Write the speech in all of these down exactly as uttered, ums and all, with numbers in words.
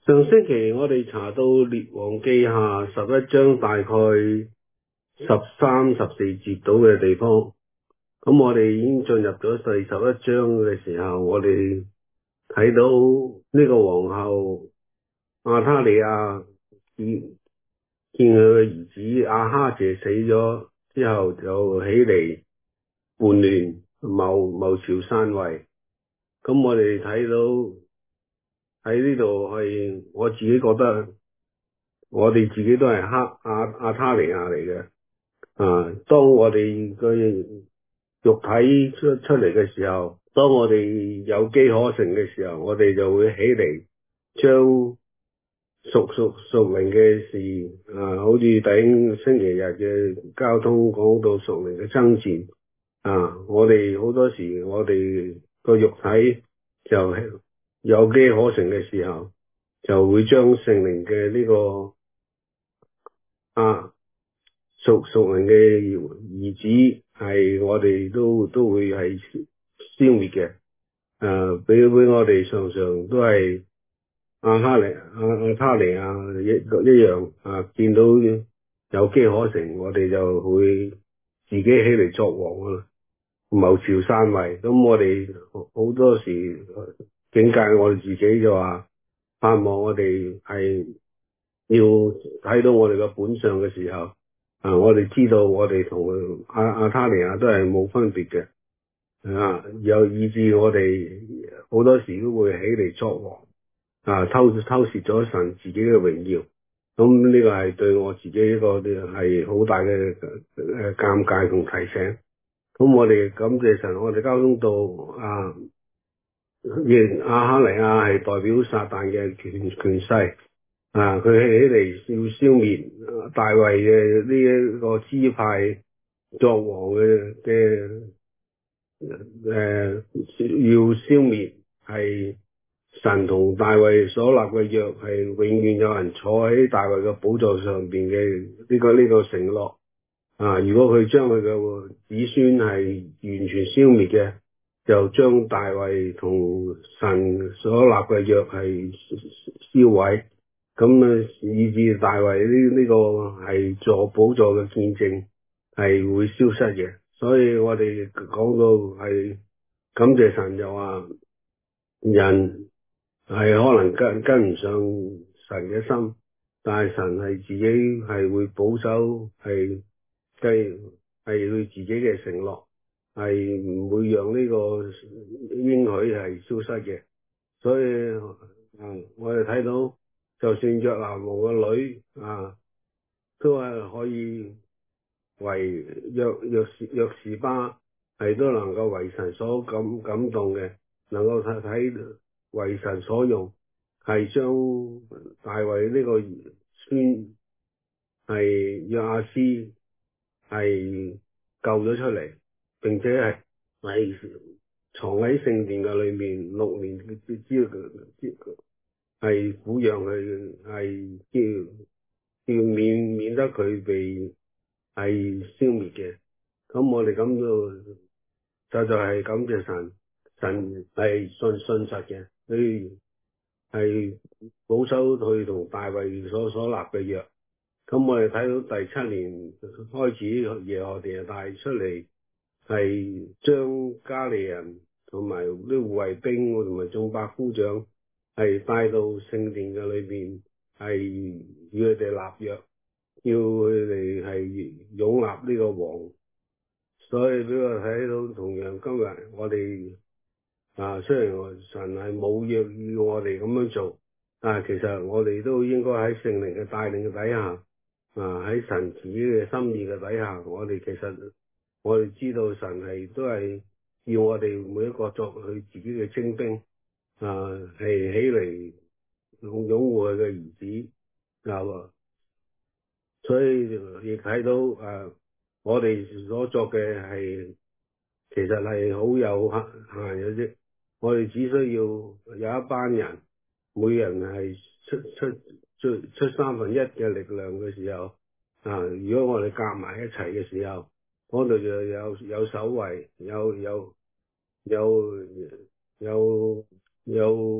上星期我哋查到列王記下十一章大概十三、十四節到嘅地方，咁我哋已經進入咗第十一章嘅時候，我哋睇到呢個皇后亞他利亞見見佢嘅兒子亞哈謝死咗之後，就起嚟叛亂，謀謀朝篡位。咁我哋睇到喺呢度係我自己覺得，我哋自己都係哈亞亞他利亞嚟嘅。啊，當我哋嘅肉體出出嚟嘅時候，當我哋有機可乘嘅時候，我哋就會起嚟將屬屬屬靈嘅事，啊，好似弟兄星期日嘅交通講到屬靈嘅爭戰，啊，我哋好多時我哋個肉體就係有機可乘嘅時候，就會將聖靈嘅呢個啊屬屬靈嘅兒子係我哋都都會係消滅嘅。誒，俾俾我哋常常都係亞哈利亞亞他利亞一一樣啊，見到有機可乘，我哋就會自己起嚟作王啊，謀朝篡位。咁我哋好多時警戒我哋自己就話，盼望我哋係要睇到我哋嘅本相嘅時候，啊，我哋知道我哋同亞亞他利亞都係冇分別嘅。啊，有以至我哋好多時都會起嚟作王，啊，偷偷竊咗神自己嘅榮耀。咁呢個係對我自己一個係好大嘅誒尷尬同提醒。咁我哋感謝神，我哋交通到啊，亦亞哈利亞係代表撒旦嘅權權勢，啊，佢起嚟要消滅大衛嘅呢一個支派作王嘅嘅。誒、呃，要消滅係神同大衛所立嘅約，係永遠有人坐喺大衛嘅寶座上邊嘅呢個呢、這個承諾啊！如果佢將佢嘅子孫係完全消滅嘅，就將大衛同神所立嘅約係燒毀，咁啊以至大衛呢呢個係坐寶座嘅見證係會消失嘅。所以我哋講到係感謝神，就話人係可能跟跟唔上神嘅心，但係神係自己係會保守，係計係佢自己嘅承諾，係唔會讓呢個應許係消失嘅。所以嗯，我哋睇到就算約拿王嘅女啊，都係可以為約約士約士巴係都能夠為神所感感動嘅，能夠睇睇為神所用，係將大衛呢個孫係約阿斯係救咗出嚟，並且係係藏喺聖殿嘅裏面六年之之之係撫養佢，係叫叫免免得佢被係消滅嘅。咁我哋感到就就係感謝神，神係信信實嘅，佢係保守佢同大衛所所立嘅約。咁我哋睇到第七年開始，耶和華帶出嚟，係將加利人同埋啲護衛兵同埋眾百夫長係帶到聖殿嘅裏邊，係與佢哋立約，要佢哋係擁立呢個王。所以俾我睇到，同樣今日我哋啊，雖然神係冇約要我哋咁樣做，但係其實我哋都應該喺聖靈嘅帶領嘅底下，啊喺神自己嘅心意嘅底下，我哋其實我哋知道神係都係要我哋每一個作佢自己嘅精兵，啊係起嚟擁護佢嘅兒子啊，所以亦睇到誒。啊我哋所作嘅係其實係好有限嘅啫，我哋只需要有一班人，每人係出出出出三分一嘅力量嘅時候，啊，如果我哋夾埋一齊嘅時候，嗰度就有有守衛，有有有有有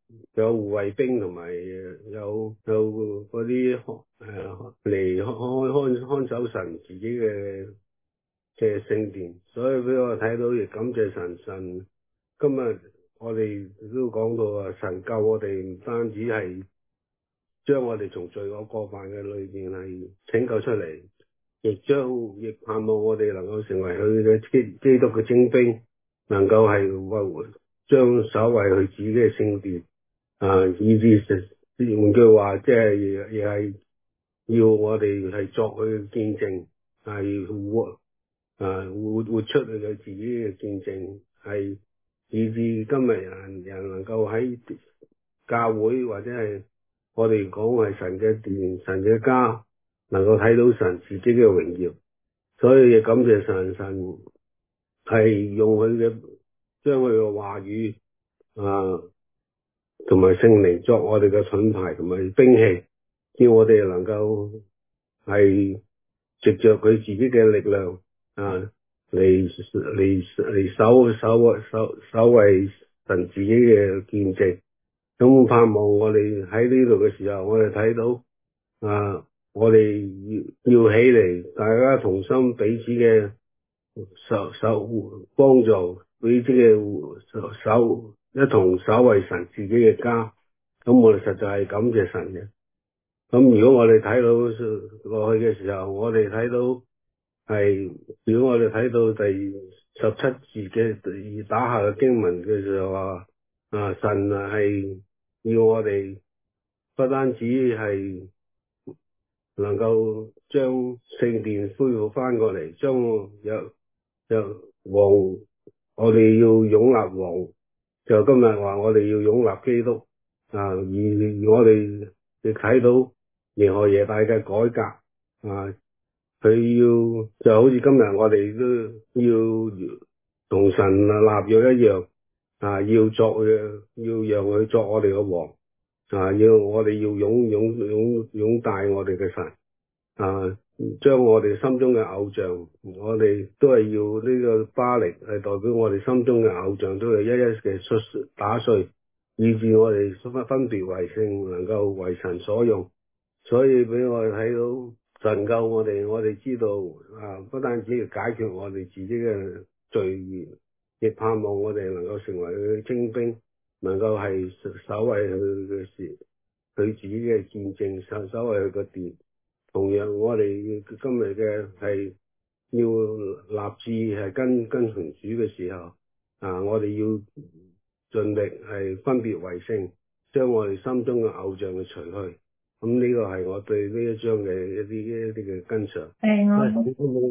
有護衛兵同埋有有嗰啲誒嚟看看看守神自己嘅嘅聖殿，所以俾我睇到亦感謝神。神今日我哋都講到啊，神救我哋唔單止係將我哋從罪惡過犯嘅裏邊係拯救出嚟，亦將亦盼望我哋能夠成為佢嘅基基督嘅精兵，能夠係為將守衛佢自己嘅聖殿。啊，以至換句話，即係亦係要我哋係作佢嘅見證，係活啊活活出佢嘅自己嘅見證，係以至今日人人能夠喺教會或者係我哋講係神嘅殿、神嘅家，能夠睇到神自己嘅榮耀，所以亦感謝神，神係用佢嘅將佢嘅話語啊。同埋聖靈作我哋嘅盾牌同埋兵器，叫我哋能夠係藉着佢自己嘅力量啊嚟嚟嚟守守守守衛神自己嘅見證。咁盼望我哋喺呢度嘅時候，我哋睇到啊，我哋要要起嚟，大家同心彼此嘅守守幫助，彼此嘅守守。一同守衛神自己嘅家，咁我哋實在係感謝神嘅。咁如果我哋睇到落去嘅時候，我哋睇到係，如果我哋睇到第十七節嘅打下嘅經文嘅時候話，啊神啊係要我哋不單止係能夠將聖殿恢復翻過嚟，將有有王，我哋要擁立王。就今日話我哋要擁立基督啊，而我哋亦睇到耶何耶大嘅改革啊，佢要就好似今日我哋都要同神啊立約一樣啊，要作嘅，要讓佢作我哋嘅王啊，要我哋要擁擁擁擁戴我哋嘅神啊，將我哋心中嘅偶像，我哋都係要呢個巴力係代表我哋心中嘅偶像，都係一一嘅出打碎，以致我哋分分別為聖，能夠為神所用。所以俾我哋睇到神救我哋，我哋知道啊，不單止要解決我哋自己嘅罪孽，亦盼望我哋能夠成為佢嘅精兵，能夠係守衛佢嘅事，佢自己嘅見證，守守衛佢個殿。同樣我哋今日嘅係要立志係跟跟從主嘅時候，啊，我哋要盡力係分別為聖，將我哋心中嘅偶像嘅除去。咁呢個係我對呢一章嘅一啲一啲嘅跟上。誒、 欸，我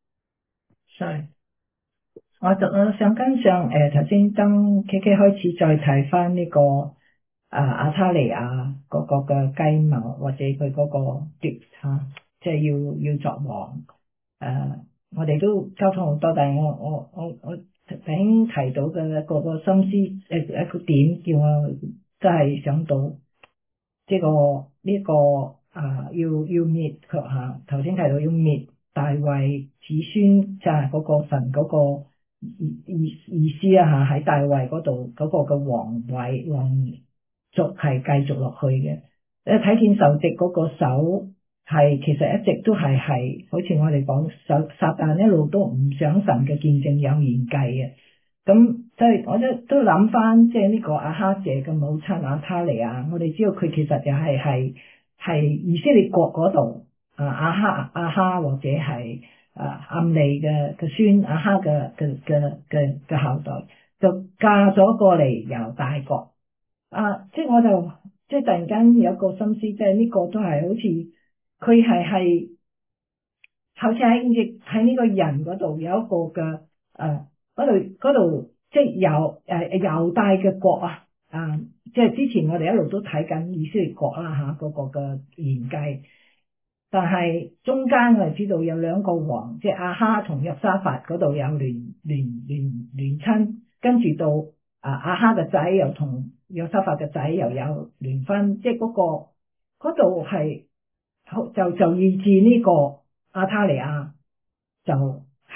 sorry， 我就我想跟上誒頭先當 K K 開始再睇翻呢個啊亞他利亞嗰個嘅計謀，或者佢嗰個奪嚇，即係要要作王。誒、啊，我哋都溝通好多，但係我我我我頭先提到嘅一個個心思誒一個點，叫我都係想到。即、這個呢、這個啊，要要滅佢吓，頭先提到要滅大衛子孫，就係嗰個神嗰個意意意思啊吓，喺大衛嗰度嗰個嘅皇位皇族係繼續落去嘅。誒，睇見仇敵嗰個手係其實一直都係係，好似我哋講手撒旦一路都唔想神嘅見證有延繼嘅。咁即係我都都諗翻，即係呢個亞哈謝嘅母親亞他利亞，我哋知道佢其實就係係係以色列國嗰度啊亞哈亞哈或者係啊暗利嘅嘅孫亞哈嘅嘅嘅嘅嘅後代，就嫁咗過嚟猶大國啊！即係我就即係突然間有個心思，即係呢個都係好似佢係係好似喺亦喺呢個人嗰度有一個嘅誒。嗰度嗰度即係猶誒猶大嘅國啊，啊即係之前我哋一路都睇緊以色列國啦吓，嗰個嘅延繼，但係中間我哋知道有兩個王，即係亞哈同約沙法嗰度有聯聯聯聯親，跟住到啊亞哈嘅仔又同約沙法嘅仔又有聯婚，即係嗰個嗰度係就就以致呢個亞他利亞就。係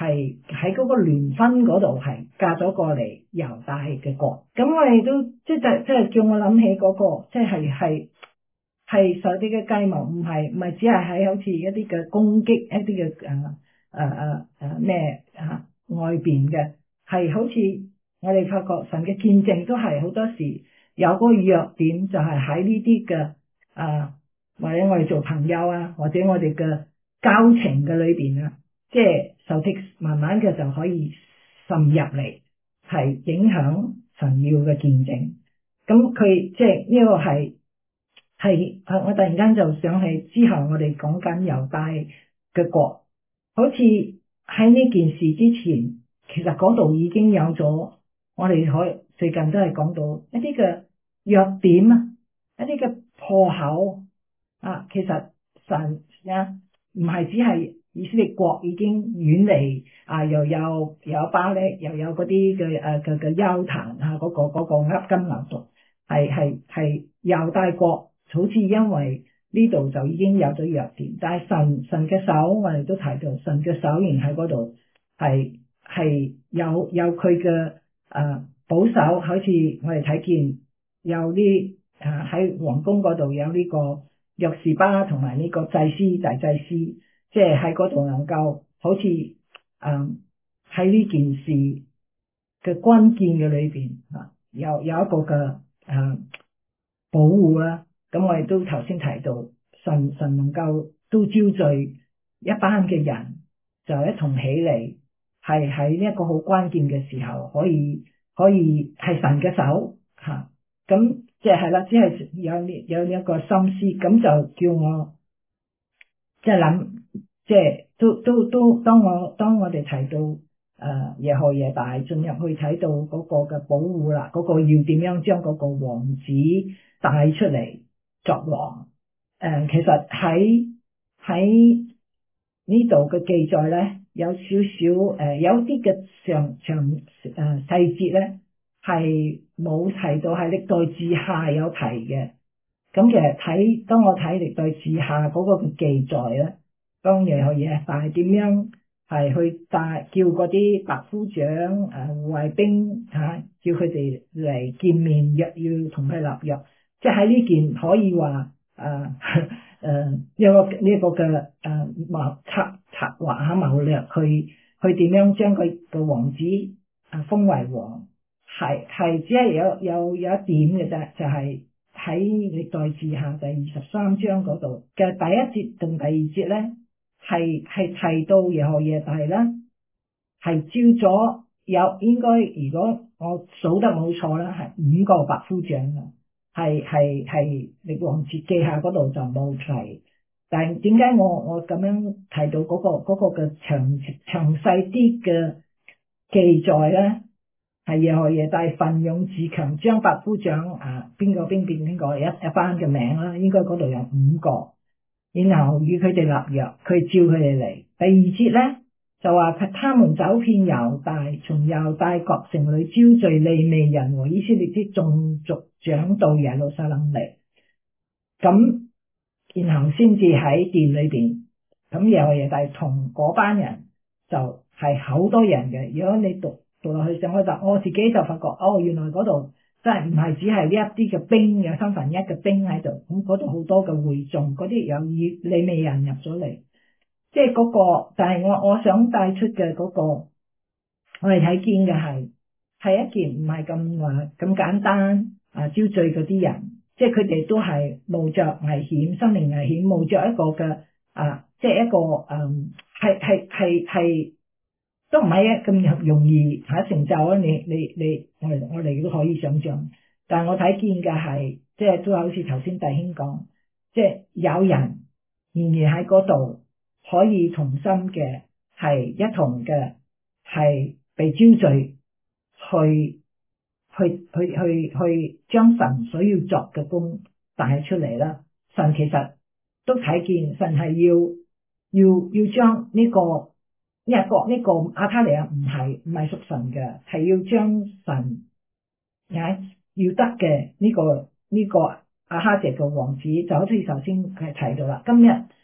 係喺嗰個聯婚嗰度係嫁咗過嚟猶大嘅國。咁我哋都即係即係叫我諗起嗰、嗰個即係係係上帝嘅計謀，唔係唔係只係喺好似一啲嘅攻擊一啲嘅誒誒誒誒咩啊外邊嘅，係好似我哋發覺神嘅見證都係好多時有嗰個弱點，就係喺呢啲嘅誒或者我哋做朋友啊，或者我哋嘅交情嘅裏邊啊，即係仇敵慢慢嘅就可以滲入嚟，係影響神要嘅見證。咁佢即係呢個係係啊！我突然間就想起之後我哋講緊猶大嘅國，好似喺呢件事之前，其實嗰度已經有咗，我哋可最近都係講到一啲嘅弱點啊，一啲嘅破口啊。其實神啊，唔係只係以色列國已經遠離啊，又有有巴力，又有嗰啲嘅誒嘅嘅丘壇啊，嗰、嗰個嗰、嗰個噏金牛犢，係係係猶大國。好似因為呢度就已經有咗弱點，但係神神嘅手，我哋都提到神嘅手仍喺嗰度，係係有有佢嘅誒保守，好似我哋睇見有啲誒喺皇宮嗰度有呢個約士巴同埋呢個祭司大祭司，即係喺嗰度能夠好似誒喺呢件事嘅關鍵嘅裏邊啊，有有一個嘅誒、呃、保護啦。咁我哋都頭先提到神神能夠都招聚一班嘅人，就一同起嚟，係喺呢一個好關鍵嘅時候，可以可以係神嘅手吓。咁即係啦，只係有呢有呢一個心思，咁就叫我即係諗，即係都都都當我當我哋提到誒、呃、耶何耶大進入去睇到嗰個嘅保護啦，嗰、嗰個要點樣將嗰個王子帶出嚟作王。誒、呃，其實喺喺呢度嘅記載咧，有少少誒，有啲嘅上長誒細節咧係冇提到，係歷代志下有提嘅。咁其實睇當我睇歷代志下嗰個嘅記載咧，當耶何耶大點樣係去帶叫嗰啲百夫長誒護衛兵吓、啊，叫佢哋嚟見面，約要同佢立約，即係喺呢件可以話。誒誒，有個呢個嘅誒謀策策劃下謀略，去去點樣將佢個王子啊封為王，係係只係有有有一點嘅啫，就係喺歷代志下第二十三章嗰度嘅第一節同第二節咧，係係提到耶何耶大啦，係招咗有應該如果我數得冇錯啦，係五個百夫長啊。係係係，歷王節記下嗰度就冇提，但係點解我我咁樣提到嗰、嗰個、嗰個嘅詳詳細啲嘅記載咧？係耶何耶大奮勇自強，將百夫長啊邊個邊邊邊個一一班嘅名啦，應該嗰度有五個，然後與佢哋立約，佢召佢哋嚟。第二節咧就話佢他們走遍猶大，從猶大各城裏招聚利未人和以色列啲眾族長到耶路撒冷嚟，咁然後先至喺殿裏邊，咁耶何耶大同嗰班人就係好多人嘅。如果你讀讀落去上開就，我自己就發覺哦，原來嗰度真係唔係只係呢一啲嘅兵，有三分一嘅兵喺度，咁嗰度好多嘅會眾，嗰啲有以利未人入咗嚟，即係嗰個。但係我我想帶出嘅嗰個，我哋睇見嘅係係一件唔係咁話咁簡單。啊！招聚嗰啲人，即係佢哋都係冒着危險、生命危險，冒着一個嘅啊，即係一個誒，係係係係都唔係咁容易吓成就啊！你你你，我我哋都可以想象，但係我睇見嘅係，即係都好似頭先弟兄講，即係有人然而喺嗰度可以同心嘅，係一同嘅，係被招聚去。去去去去將神所要作嘅工帶出嚟啦。神其實都睇見，神係要要要將呢個呢一個呢個亞他利亞唔係唔係屬神嘅，係要將神啊要得嘅呢個呢個亞哈謝嘅王子，就好似頭先佢提到啦。今日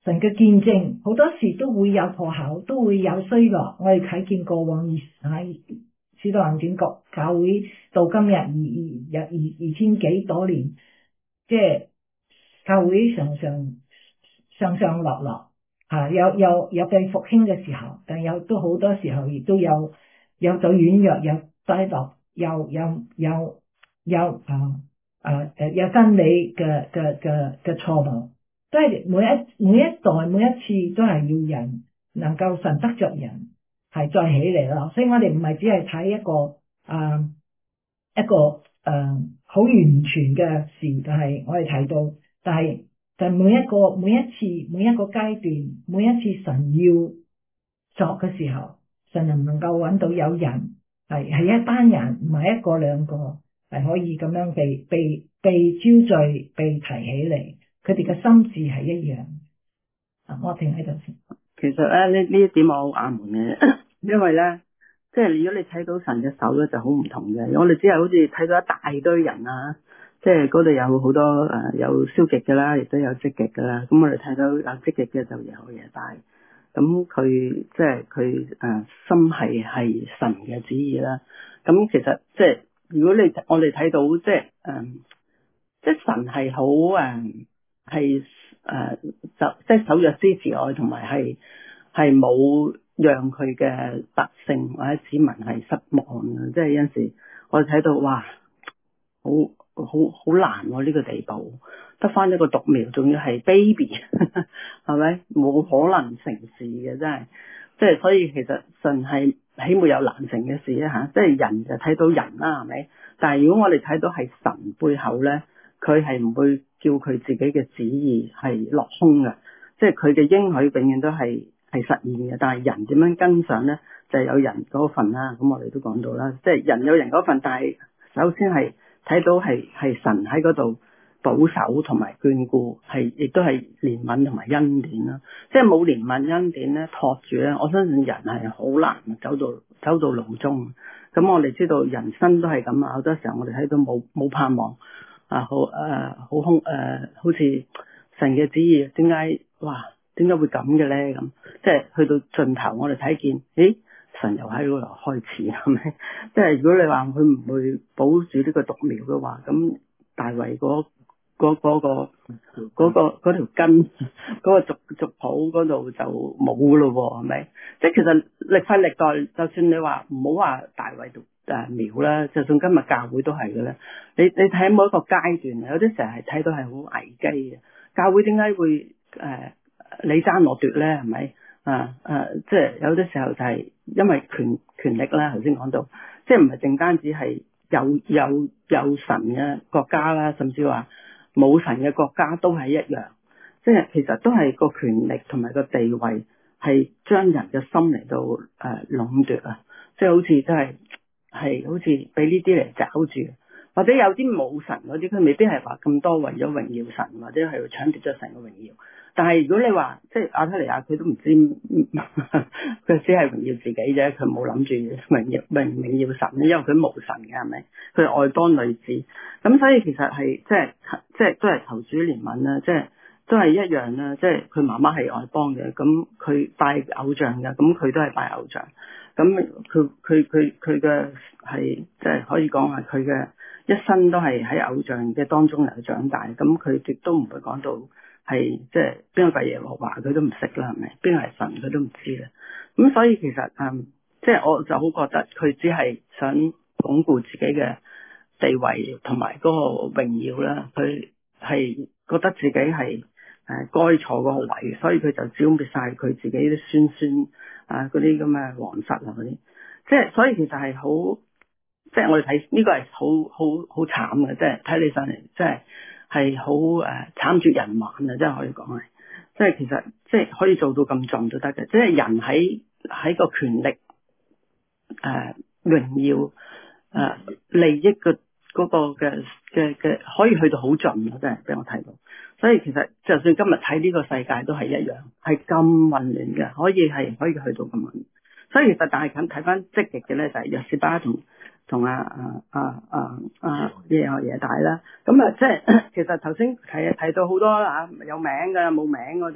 神嘅見證，好多時都會有破口，都會有衰落。我哋睇見過往喺使徒行傳國教會到今日二二二二千幾多年，即係教會常常上上落落，啊有有有被復興嘅時候，但有都好多時候亦都有有咗軟弱，有低落，有有有有啊啊誒有真理嘅嘅嘅嘅錯誤。都係每一每一代每一次都係要人能夠神得着人係再起嚟咯，所以我哋唔係只係睇一個啊一個誒好、呃、完全嘅事，但係我哋睇到，但係但係每一個每一次每一個階段每一次神要作嘅時候，神能唔能夠揾到有人係係一班人，唔係一個兩個係可以咁樣被被被招聚被提起嚟。佢哋嘅心智係一樣，啊，我停喺度先。 其實咧，呢呢一點我好阿門嘅，因為咧，即係如果你睇到神嘅手咧，就好唔同嘅。我哋只係好似睇到一大堆人啊，即係嗰度有好多誒、呃，有消極嘅啦，亦都有積極嘅啦。咁我哋睇到有積極嘅就有嘢大，咁佢即係佢誒心係係神嘅旨意啦。咁其實即係如果你我哋睇到即係誒、呃，即係神係好誒。呃係誒，就即係守約支持愛，同埋係係冇讓佢嘅百姓或者子民係失望啊！即係有陣時我哋睇到哇，好好好難喎呢個地步，得翻一個獨苗，仲要係 baby， 係咪？冇可能成事嘅，真係，即係所以其實神係豈沒有難成嘅事啊吓！即係人就睇到人啦，係咪？但係如果我哋睇到係神背後咧，佢係唔會叫佢自己嘅旨意係落空嘅，即係佢嘅應許永遠都係係實現嘅。但係人點樣跟上咧，就係有人嗰份啦。咁我哋都講到啦，即係人有人嗰份，但係首先係睇到係係神喺嗰度保守同埋眷顧，係亦都係憐憫同埋恩典啦。即係冇憐憫恩典咧托住咧，我相信人係好難走到走到路中。咁我哋知道人生都係咁啊，好多時候我哋睇到冇冇盼望。啊，好誒、呃，好空誒、呃，好似神嘅旨意，點解哇？點解會咁嘅咧？咁即係去到盡頭，我哋睇見，誒，神又喺嗰度開始，係咪？即係如果你話佢唔會保住呢個獨苗嘅話，咁大衛嗰嗰嗰個嗰、嗰個嗰條根嗰、嗰個族族譜嗰度就冇咯喎，係咪？即係其實歷世歷代，就算你話唔好話大衛讀誒苗啦，就算今日教會都係嘅咧。你你睇某一個階段，有啲時候係睇到係好危機嘅。教會點解會誒、呃、你爭我奪咧？係咪啊啊？即係有啲時候就係因為權權力啦。頭先講到，即係唔係淨單止係有有有神嘅國家啦，甚至話冇神嘅國家都係一樣。即係其實都係個權力同埋個地位係將人嘅心嚟到誒壟奪啊！即係好似真係係好似俾呢啲嚟抓住。或者有啲冇神嗰啲，佢未必係話咁多為咗榮耀神，或者係搶奪咗神嘅榮耀。但係如果你話即係亞他利亞，佢都唔知，佢只係榮耀自己啫，佢冇諗住榮耀榮榮耀神，因為佢冇神嘅，係咪？佢係外邦女子，咁所以其實係即係即係都係求主憐憫啦，即係都係一樣啦。即係佢媽媽係外邦嘅，咁佢拜偶像嘅，咁佢都係拜偶像。咁佢佢佢佢嘅係即係可以講係佢嘅。一生都係喺偶像嘅當中嚟長大，咁佢亦都唔會講到係即係邊個係耶和華，佢都唔識啦，係咪？邊個係神，佢都唔知啦。咁所以其實嗯，即係我就好覺得佢只係想鞏固自己嘅地位同埋嗰個榮耀啦。佢係覺得自己係誒該坐嗰個位，所以佢就消滅晒佢自己啲孫孫啊嗰啲咁嘅皇室啊嗰啲。即係所以其實係好。即係我哋睇呢個係好好好慘嘅，即係睇你上嚟，即係係好誒慘絕人寰啊！即係可以講係，即係其實即係可以做到咁盡都得嘅。即係人喺喺個權力誒榮耀誒利益嘅嗰個嘅嘅嘅，可以去到好盡咯！真係俾我睇到。所以其實就算今日睇呢個世界都係一樣，係咁混亂嘅，可以係可以去到咁混亂。所以其實但係咁睇翻積極嘅咧，就係約示巴同。同啊啊啊啊啊耶何耶大啦，咁啊即係其實頭先睇睇到好多啦嚇，有名嘅冇名嗰啲，咁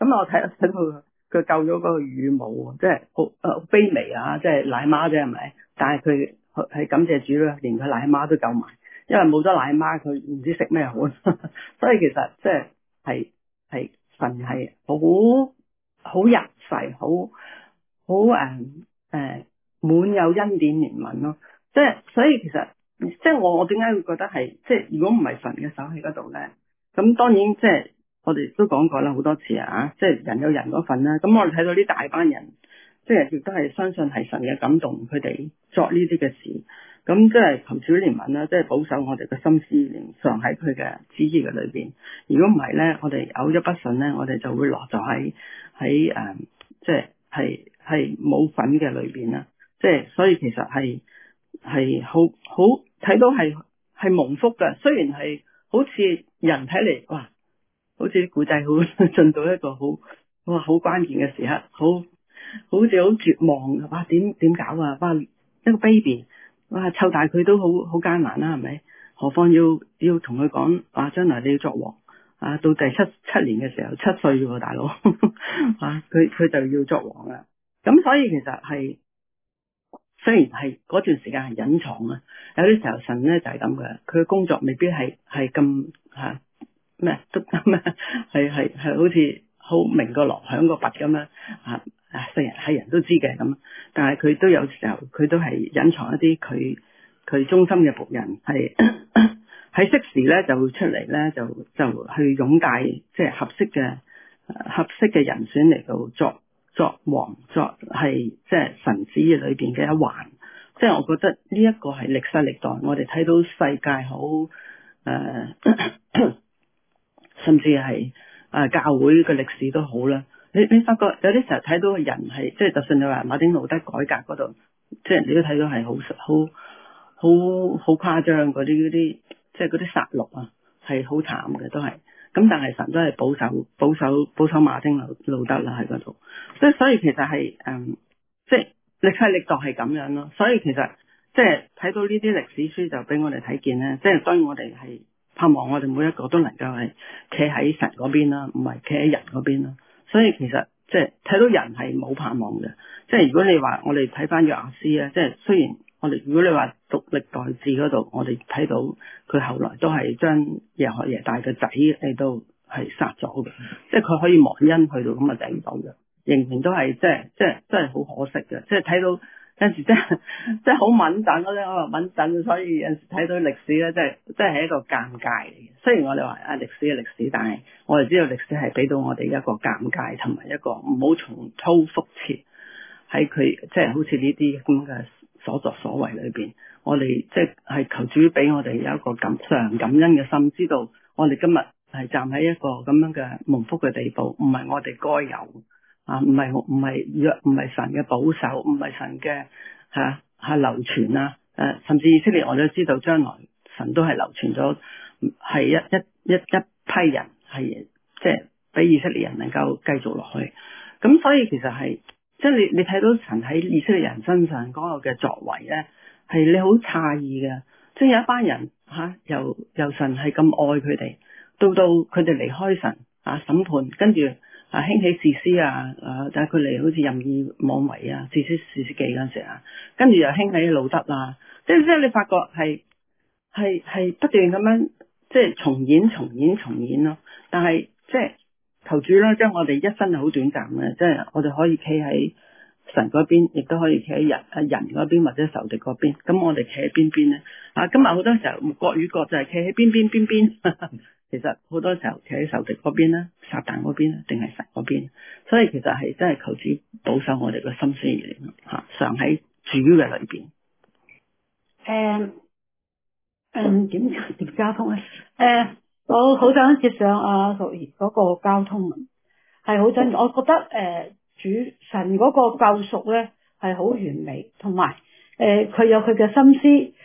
咁我睇睇到佢佢救咗嗰個乳母，即係好誒卑微啊，即係奶媽啫係咪？但係佢係感謝主啦，連佢奶媽都救埋，因為冇咗奶媽佢唔知食咩好。所以其實即係係係神係好好入世，好好誒誒滿有恩典憐憫咯。即係所以其實即係我我點解會覺得係即係如果唔係神嘅手喺嗰度咧，咁當然即係我哋都講過啦好多次啊，即係人有人嗰份啦。咁我哋睇到呢大班人，即係亦都係相信係神嘅感動，佢哋作呢啲嘅事。咁即係求主憐憫啦，即係保守我哋嘅心思念常喺佢嘅旨意嘅裏邊。如果唔係咧，我哋有一不順咧，我哋就會落咗喺喺誒，即係係係冇份嘅裏邊啦。即係所以其實係係好好睇到係係蒙福嘅，雖然係好似人睇嚟哇，好似啲古仔好進到一個好哇好關鍵嘅時刻，好好似好絕望，哇點點搞啊？哇一個 baby。哇！湊大佢都好好艱難啦，係咪？何況要要同佢講，話將來你要作王啊！到第七七年嘅時候，七歲喎，大佬啊！佢佢就要作王啦。咁所以其實係雖然係嗰段時間係隱藏啊，有啲時候神咧就係咁嘅，佢嘅工作未必係係咁嚇咩都咩係係係好似好明個鑼響個拔咁樣啊！啊，世人係人都知嘅咁，但係佢都有時候佢都係隱藏一啲佢佢忠心嘅僕人，係喺適時咧就會出嚟咧，就就去擁戴即係合適嘅合適嘅人選嚟到作作王作係即係神旨意裏邊嘅一環。即係我覺得呢一個係歷世歷代我哋睇到世界好誒、呃，甚至係啊教會嘅歷史都好啦。你你發覺有啲時候睇到嘅人係，即係就算你話馬丁路德改革嗰度，即係你都睇到係好好好好誇張嗰啲嗰啲，即係嗰啲殺戮啊，係好慘嘅都係。咁但係神都係保守保守保守馬丁路路德啦喺嗰度，即係所以其實係誒，即係歷世歷代係咁樣咯。所以其實即係睇到呢啲歷史書就俾我哋睇見咧，即係當然我哋係盼望我哋每一個都能夠係企喺神嗰邊啦，唔係企喺人嗰邊啦。所以其實即係睇到人係冇盼望嘅，即係如果你話我哋睇翻約阿斯咧，即係雖然我哋如果你話讀歷代志嗰度，我哋睇到佢後來都係將耶何耶大嘅仔嚟到係殺咗嘅，即係佢可以忘恩去到咁嘅地步嘅，仍然都係即係即係真係好可惜嘅，即係睇到有陣時真係即係好敏感嗰啲，我話敏感，所以有陣時睇到歷史咧，即係即係係一個尷尬嚟嘅。雖然我哋話啊歷史嘅歷史，但係我哋知道歷史係俾到我哋一個尷尬同埋一個唔好重蹈覆轍喺佢即係好似呢啲咁嘅所作所為裏邊，我哋即係係求主俾我哋有一個感常感恩嘅心，知道我哋今日係站喺一個咁樣嘅蒙福嘅地步，唔係我哋該有。啊，唔係唔係若唔係神嘅保守，唔係神嘅吓係流傳啊，誒，甚至以色列我都知道將來神都係流傳咗，係一一一一批人係即係俾以色列人能夠繼續落去。咁所以其實係即係你你睇到神喺以色列人身上嗰個嘅作為咧，係你好詫異嘅，即係有一班人吓、啊、由由神係咁愛佢哋，到到佢哋離開神啊審判，跟住。啊，興起士師啊，啊，但係佢哋好似任意妄為啊，士師士師記嗰陣時啊，跟住又興起路德啊，即係即係你發覺係係係不斷咁樣即係重演重演重演咯。但係即係求主啦，將我哋一生係好短暫嘅，即係我哋可以企喺神嗰邊，亦都可以企喺人啊人嗰邊或者仇敵嗰邊。咁我哋企喺邊邊咧？啊，今日好多時候國與國就係企喺邊邊邊邊。其實好多時候企喺仇敵嗰邊咧，撒旦嗰邊定係神嗰邊，所以其實係真係求主保守我哋嘅心思意念吓，常喺主嘅裏邊。 誒誒點點交通咧？誒、uh, 我好想接上阿淑儀嗰個交通啊，係好真。我覺得誒、uh, 主神嗰個救贖咧係好完美，同埋誒佢有佢嘅心思。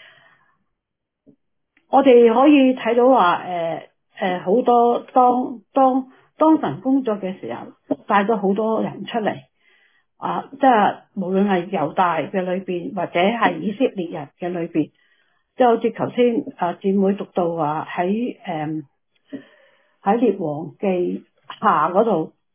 我哋可以睇到話誒。Uh, 誒，好、呃、多當當當神工作嘅時候，帶咗好多人出嚟啊！即係無論係猶大嘅裏邊，或者係以色列人嘅裏邊，即係好似頭先啊姊妹讀到話喺誒喺列王記下嗰度，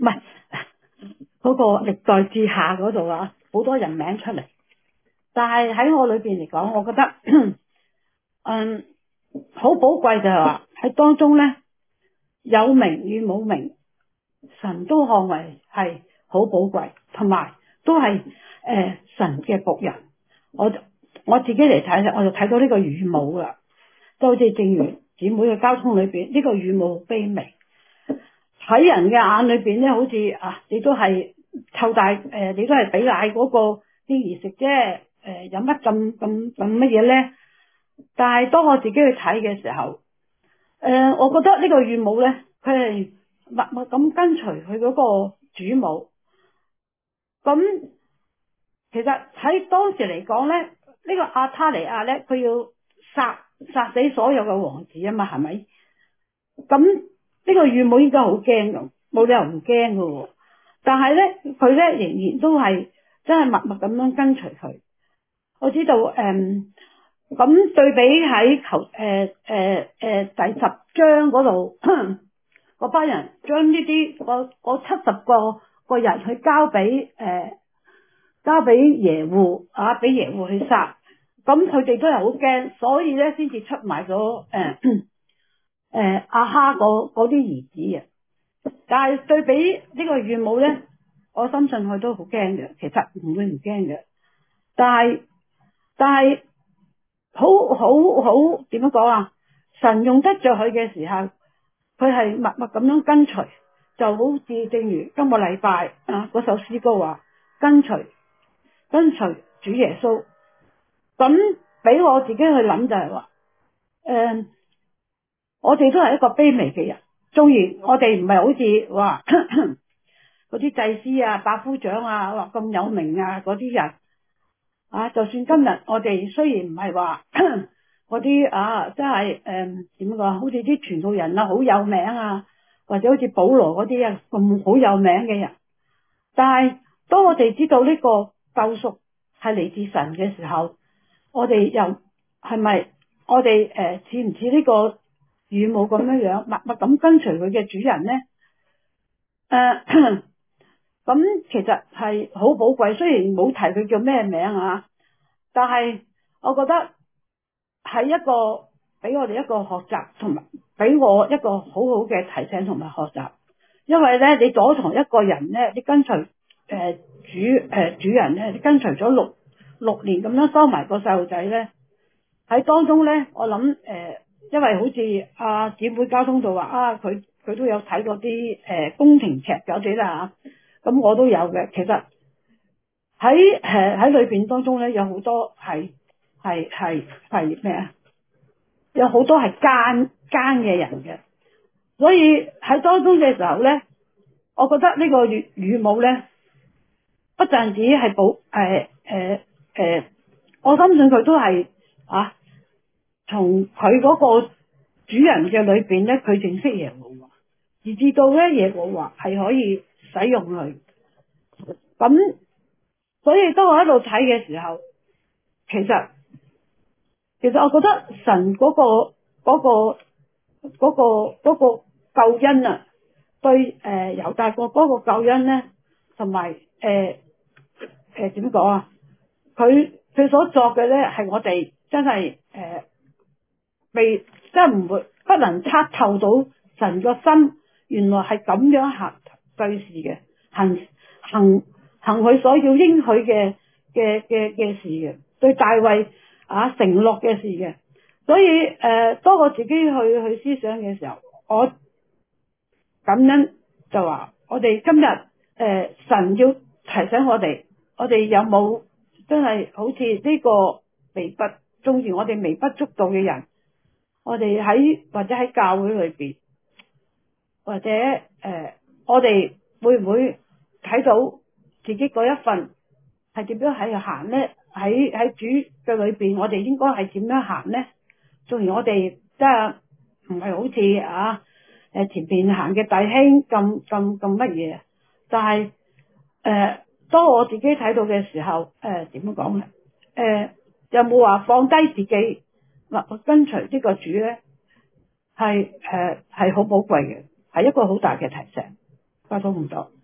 係嗰個歷代志下嗰度啊，好多人名出嚟。但係喺我裏邊嚟講，我覺得嗯好寶貴就係話喺當中咧，有名與冇名，神都看為係好寶貴，同埋都係誒、呃、神嘅僕人。我我自己嚟睇咧，我就睇到呢個乳母啦，就好似正如姊妹嘅交通裏邊，呢、這個乳母好卑微，喺人嘅眼裏邊咧，好似啊，你都係湊大誒、呃，你都係俾奶嗰個嬰兒食啫，誒、呃，有乜咁咁咁乜嘢咧？但係當我自己去睇嘅時候，誒、呃，我覺得呢個乳母咧，佢係默默咁跟隨佢嗰個主母。咁其實喺當時嚟講咧，呢、這個亞他利亞咧，佢要殺殺死所有嘅王子啊嘛，係咪？咁呢個乳母應該好驚噶，冇理由唔驚噶。但係咧，佢咧仍然都係真係默默咁樣跟隨佢。我知道誒，咁、嗯、對比喺求誒誒誒第十章嗰度，嗰班人將呢啲嗰七十個個人去交俾誒、呃、交俾耶戶啊，俾耶戶去殺。咁佢哋都係好驚，所以咧先至出賣咗誒誒亞哈嗰啲兒子嘅。但係對比呢個乳母咧，我深信佢都好驚嘅，其實唔會唔驚嘅。但係但係好好好點樣講啊？神用得着佢嘅時候，佢係默默咁樣跟隨，就好似正如今個禮拜啊嗰首詩歌話，跟隨跟隨主耶穌。咁俾我自己去諗就係話，誒、呃，我哋都係一個卑微嘅人。縱然我哋唔係好似話嗰啲祭司啊、百夫長啊，話咁有名啊嗰啲人啊，就算今日我哋雖然唔係話嗰啲啊，真係誒點講，好似啲傳道人啊好有名啊，或者好似保羅嗰啲啊咁好有名嘅人，但係當我哋知道呢個救贖係嚟自神嘅時候，我哋又係咪我哋誒似唔似呢個乳母咁樣樣默默咁跟隨佢嘅主人呢？誒，咁其實係好寶貴，雖然冇提佢叫咩名啊，但係我覺得係一個俾我哋一個學習，同埋俾我一個好好嘅提醒同埋學習。因為咧，你阻同一個人咧，你跟隨誒、呃、主誒、呃、主人咧，你跟隨咗六六年咁樣收埋個細路仔咧，喺當中咧，我諗誒。呃因為好似阿姊妹交通度話啊，佢佢都有睇過啲誒宮廷劇嗰啲啦嚇，咁我都有嘅。其實喺誒喺裏邊當中咧，有好多係係係係咩啊？有好多係奸奸嘅人嘅，所以喺當中嘅時候咧，我覺得呢個乳乳母咧，不但止係保誒誒誒，我相信佢都係啊。從佢嗰個主人嘅裏邊咧，佢認識耶和華，而至到咧耶和華係可以使用佢。咁所以當我喺度睇嘅時候，其實其實我覺得神嗰個嗰個嗰個嗰個救恩啊，對誒猶大國嗰個救恩咧，同埋誒誒點講啊？佢佢所作嘅咧，係我哋真係誒。未即係唔會不能測透到神個心，原來係咁樣行對事嘅，行行行佢所要應許嘅嘅嘅嘅事嘅，對大衛啊承諾嘅事嘅。所以誒、呃，當我自己去去思想嘅時候，我咁樣就話，我哋今日誒、呃、神要提醒我哋，我哋有冇真係好似呢個微不縱然我哋微不足道嘅人？我哋喺或者喺教會裏邊，或者誒、呃，我哋會唔會睇到自己嗰一份係點樣喺度行呢？喺喺主嘅裏邊，我哋應該係點樣行呢？縱然我哋即係唔係好似啊誒前邊行嘅弟兄咁咁咁乜嘢，但係誒、呃，當我自己睇到嘅時候，誒點樣講咧？誒、呃、有冇話放低自己？嗱，我跟隨呢個主咧，係誒係好寶貴嘅，係一個好大嘅提醒。 交通唔到。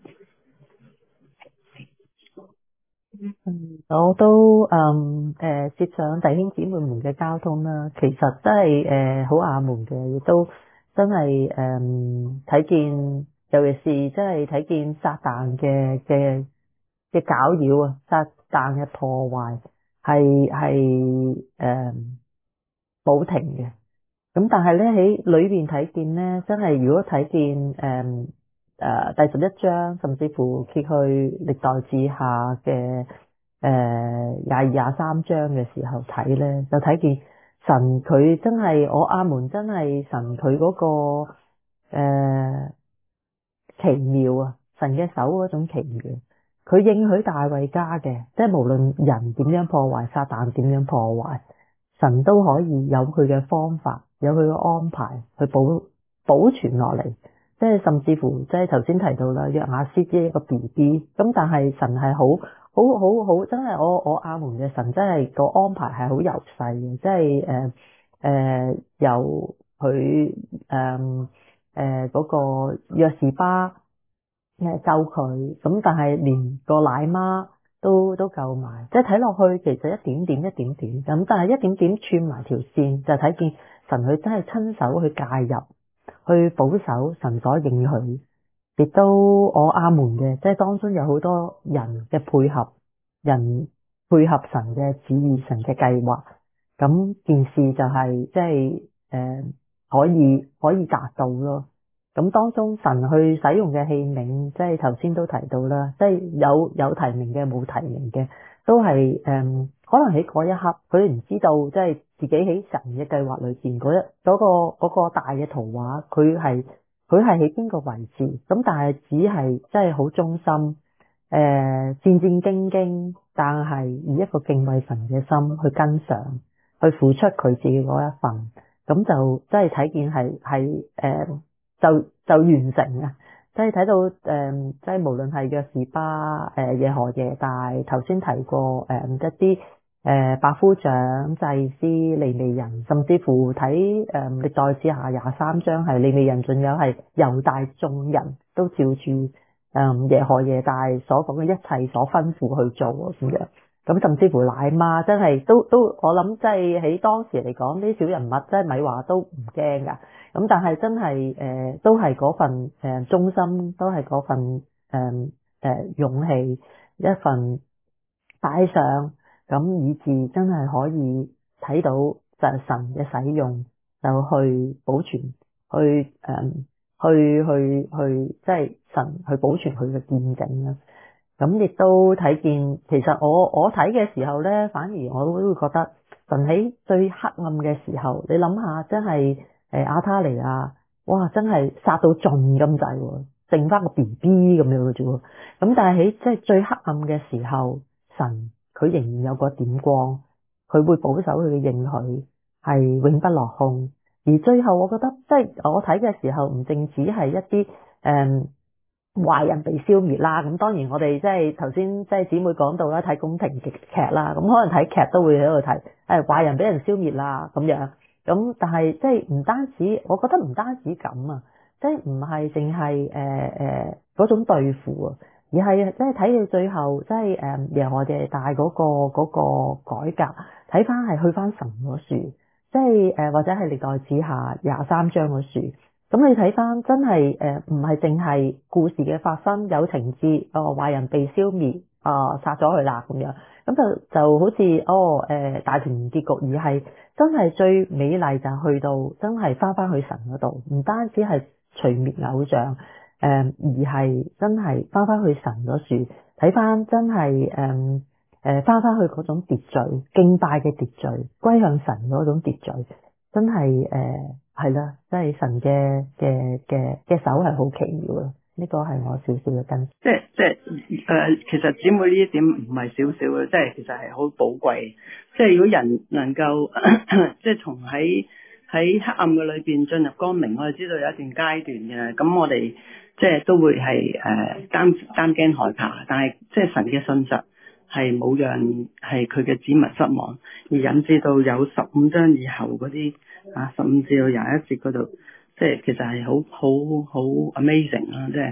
嗯，我都嗯誒接上弟兄姊妹們嘅交通啦，其實真係誒好阿門嘅，亦都真係誒睇見，尤其是真係睇見撒旦嘅嘅嘅攪擾啊，撒旦嘅破壞係係誒冇停嘅。咁但係咧喺裏邊睇見咧，真係如果睇見誒誒、呃、第十一章，甚至乎揭去歷代志下嘅誒廿二廿三章嘅時候睇咧，就睇見神佢真係我阿門，真係神佢嗰、那個誒、呃、奇妙啊，神嘅手嗰種奇妙，佢應許大衛家嘅，即係無論人點樣破壞，撒旦點樣破壞，神都可以有佢嘅方法，有佢嘅安排去保保存落嚟。即係甚至乎，即係頭先提到啦，約雅斯即係一個 B B， 咁但係神係好好好好，真係我我阿門嘅神真係個安排係好柔細嘅，即係誒誒由佢誒誒嗰個約士巴誒救佢，咁但係連個奶媽都都救埋，即係睇落去其實一點點一點點咁，但係一點點串埋條線，就睇見神佢真係親手去介入。去保守神所應許，亦都我阿門嘅，即係當中有好多人嘅配合，人配合神嘅旨意、神嘅計劃，咁件事就係、是、即係誒、呃、可以可以達到咯。咁當中神去使用嘅器皿，即係頭先都提到啦，即係有有提名嘅，冇提名嘅，都係誒、呃、可能喺嗰一刻佢哋唔知道，即係自己喺神嘅計劃裏邊嗰一嗰個、嗰個大嘅圖畫，佢係佢係喺邊個位置？咁但係只係即係好忠心，誒、呃、戰戰兢兢，但係以一個敬畏神嘅心去跟上，去付出佢自己嗰一份，咁就即係睇見係係誒。就就完成啊！即係睇到誒、呃，即係無論係約士巴、誒耶何耶大，頭先提過誒、呃、一啲誒百夫長、祭司、利未人，甚至乎睇誒歷代志下廿三章係利未人，仲有係猶大眾人都照住誒、呃、耶何耶大所講嘅一切所吩咐去做啊咁樣。咁甚至乎奶媽真係都都，我諗即係喺當時嚟講，啲小人物即係咪話都唔驚噶。咁但係真係誒、呃，都係嗰份誒、呃、忠心，都係嗰份誒誒、呃呃、勇氣，一份擺上，咁以致真係可以睇到就係神嘅使用，就去保存，去誒、呃、去去去，即係神去保存佢嘅見證啦。咁亦都睇見，其實我我睇嘅時候咧，反而我都會覺得神喺最黑暗嘅時候，你諗下，真係誒亞他利亞，哇，真係殺到盡咁滯，剩翻個 B B 咁樣嘅啫。咁但係喺即係最黑暗嘅時候，神佢仍然有個點光，佢會保守佢嘅應許，係永不落空。而最後我覺得，即係我睇嘅時候，唔淨止係一啲誒。嗯壞人被消滅啦，咁當然我哋即係頭先即係姊妹講到啦，睇宮廷劇啦，咁可能睇劇都會喺度睇，誒壞人俾人消滅啦咁樣，咁但係即係唔單止，我覺得唔單止咁啊，即係唔係淨係誒誒嗰種對付啊，而係即係睇到最後，即係誒耶何耶大嗰個嗰個改革，睇翻係去翻神嗰樹，即係誒或者係歷代志下廿三章嗰樹。咁你睇翻真係誒唔係淨係故事嘅發生有情節，哦壞人被消滅，啊、呃、殺咗佢啦咁樣，咁就就好似哦誒、呃、大團圓結局，而係真係最美麗就去到真係翻翻去神嗰度，唔單止係除滅偶像，誒、呃、而係真係翻翻去神嗰處，睇翻真係誒誒翻翻去嗰種秩序，敬拜嘅秩序，歸向神嗰種秩序，真係誒。呃係啦，即係神嘅嘅嘅嘅手係好奇妙咯，呢個係我少少嘅跟。 即係即係誒、呃，其實姊妹呢一點唔係少少嘅，即係其實係好寶貴。即係如果人能夠即係從喺喺黑暗嘅裏邊進入光明，我哋知道有一段階段嘅，咁我哋即係都會係誒擔擔驚害怕，但係即係神嘅信實係冇讓係佢嘅子民失望，而引致到有十五章以後嗰啲。啊，十五至到廿一節嗰度，即係其實係好好好 amazing 啦，即係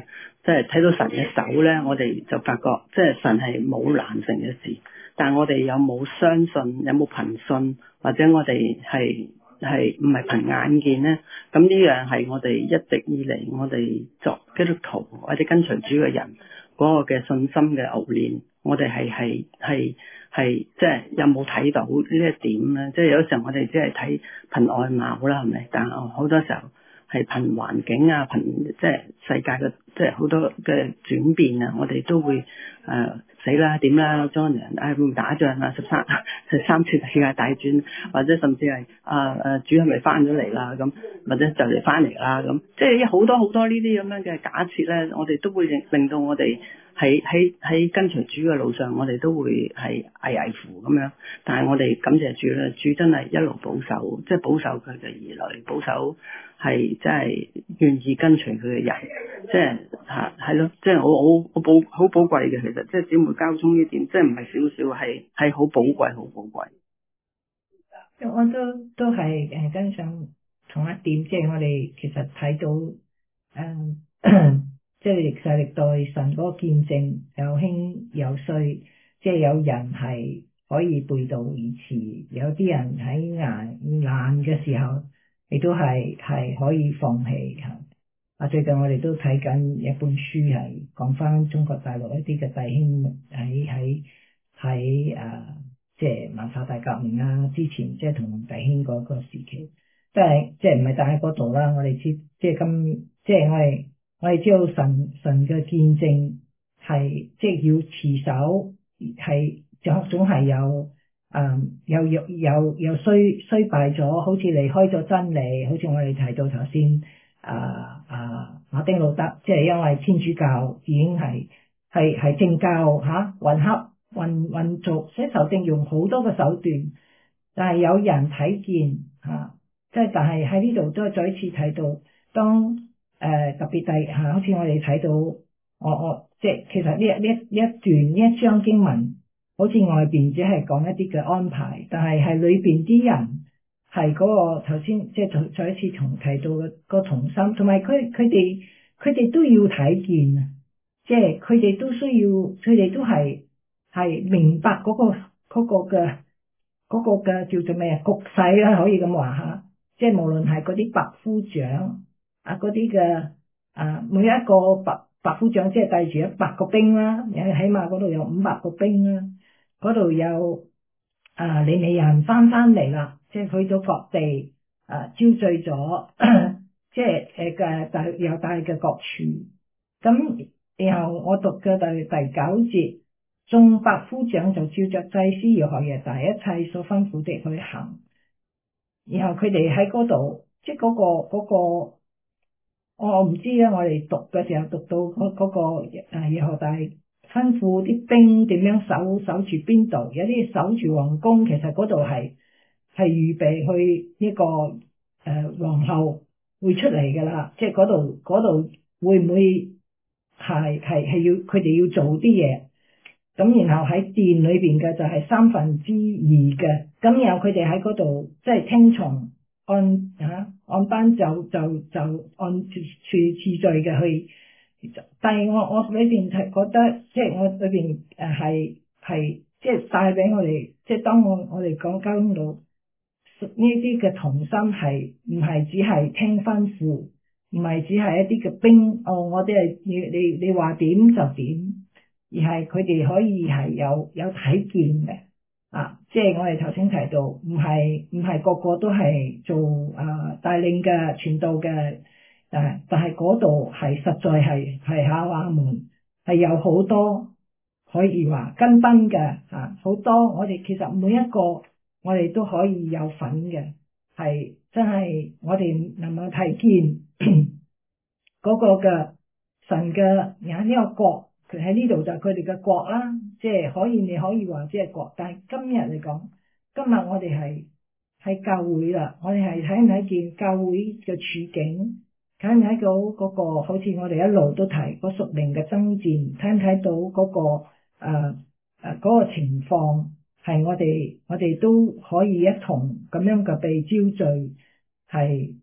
即係睇到神嘅手咧，我哋就發覺即係神係冇難成嘅事。但係我哋有冇相信，有冇憑信，或者我哋係係唔係憑眼見咧？咁呢樣係我哋一直以嚟我哋作基督徒或者跟隨主嘅人嗰個嘅信心嘅熬練，我哋係係係係即係有冇睇到呢一點咧？即係有時候我哋只係睇憑外貌啦，係咪？但係好多時候係憑環境啊，憑即係世界嘅即係好多嘅轉變啊，我哋都會誒。呃死啦點啦，將人唉會唔會打仗啊？十三十三次世界大戰，或者甚至係啊誒主係咪翻咗嚟啦？咁或者就嚟翻嚟啦？咁即係好多好多呢啲咁樣嘅假設咧，我哋都會令令到我哋喺喺喺跟隨主嘅路上，我哋都會係危危乎咁樣。但係我哋感謝主咧，主真係一路保守，即係保守佢嘅兒女，保守係真係願意跟隨佢嘅人，即係嚇係咯，即係我我我寶好寶貴嘅，其實即係姊妹交通呢點，即係唔係少少，係係好寶貴，好寶貴。 我都都係誒跟上同一點，即係我哋其實睇到誒、呃，即係歷世歷代神嗰個見證有興有衰，即係有人係可以背道而馳，有啲人喺難難嘅時候，亦都係係可以放棄嚇。啊，最近我哋都睇緊一本書，係講翻中國大陸一啲嘅弟兄喺喺喺誒，即係文化大革命啊之前，即係同弟兄嗰個時期，即係即係唔係帶喺嗰度啦。我哋知即係今即係我哋我哋知道神神嘅見證係即係要持守，係總總係有誒有有有有衰衰敗咗，好似離開咗真理，好似我哋提到頭先。啊啊！馬丁路德即係因為天主教已經係係係政教吓混合混混濁，所以仇敵用好多嘅手段，但係有人睇見吓，即係但係喺呢度都係再一次睇到，當誒、呃、特別第吓、啊，好似我哋睇到我我即係其實呢一呢一呢一段呢一章經文，好似外邊只係講一啲嘅安排，但係係裏邊啲人。係嗰個頭先，即係再再一次重提到嘅個同心，同埋佢佢哋佢哋都要睇見啊！即係佢哋都需要，佢哋都係係明白嗰個嗰個嘅嗰個嘅叫做咩啊局勢啦，可以咁話吓。即係無論係嗰啲百夫長啊，嗰啲嘅啊，每一個百百夫長即係帶住一百個兵啦，你起碼嗰度有五百個兵啦，嗰度有啊利未人翻翻嚟啦。即係去到各地啊，招聚咗，即係誒嘅大有大嘅各處。咁然後我讀嘅第第九節，眾百夫長就照着祭司要學嘅大一切所吩咐的去行。然後佢哋喺嗰度，即係嗰個嗰個，我唔知啊。我哋讀嘅時候讀到嗰嗰個誒耶和大吩咐啲兵點樣守守住邊度，有啲守住皇宮，其實嗰度係。係預備去呢、這個誒、呃、皇后會出嚟㗎啦，即係嗰度嗰度會唔會係係係要佢哋要做啲嘢，咁然後喺殿裏邊嘅就係三分之二嘅，咁然後佢哋喺嗰度即係聽從按嚇、啊、按班就就就按次次序嘅去，但係我我裏邊係覺得即係我裏邊誒係係即係帶俾我哋，即係當我我哋講交通到。呢啲嘅同心係唔係只係聽吩咐，唔係只係一啲嘅兵哦，我哋係你你你話點就點，而係佢哋可以係有有睇見嘅啊！即係我哋頭先提到，唔係唔係個個都係做啊帶領嘅傳道嘅，誒、啊，但係嗰度係實在係係考下門，係有好多可以話跟奔嘅啊，好多我哋其實每一個。我哋都可以有份嘅，係真係我哋能夠睇見嗰個嘅神嘅有呢個國，佢喺呢度就係佢哋嘅國啦，即係可以你可以話即係國，但係今日嚟講，今日我哋係喺教會啦，我哋係睇唔睇見教會嘅處境，睇唔睇到嗰個好似我哋一路都提嗰屬靈嘅爭戰，睇唔睇到嗰個誒誒嗰個情況。係我哋，我哋都可以一同咁樣嘅被招聚，係